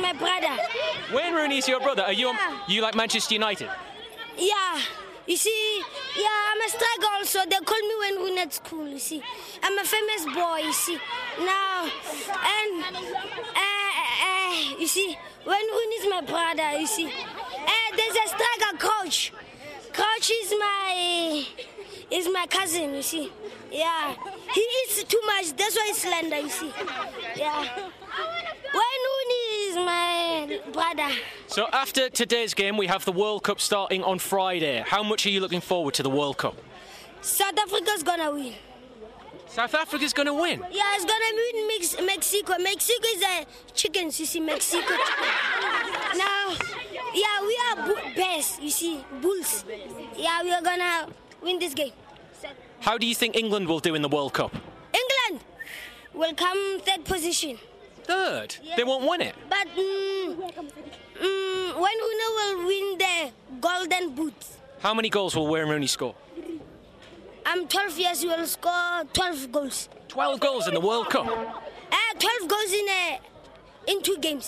my brother. Wayne Rooney's your brother. Are you Yeah. you like Manchester United? Yeah. You see, I'm a striker also. They call me Wayne Rooney at school, you see. I'm a famous boy, you see. Now, and, you see, Wayne Rooney is my brother, you see. There's a striker, Coach. Coach is my cousin, you see. Yeah. He eats too much, that's why he's slender, you see. Yeah. Wayne Rooney is my brother. So after today's game, we have the World Cup starting on Friday. How much are you looking forward to the World Cup? South Africa's gonna win. South Africa's going to win. Yeah, it's gonna win Mexico. Mexico is a chickens, you see, Mexico chicken. Now, yeah, we are best, you see, bulls. Yeah, we are gonna win this game. How do you think England will do in the World Cup? England will come third position. Third? Yeah. They won't win it. But Wayne Rooney will win the Golden Boot. How many goals will Wayne Rooney score? I'm 12 years, he will score 12 goals. 12 goals in the World Cup. 12 goals in 2 games.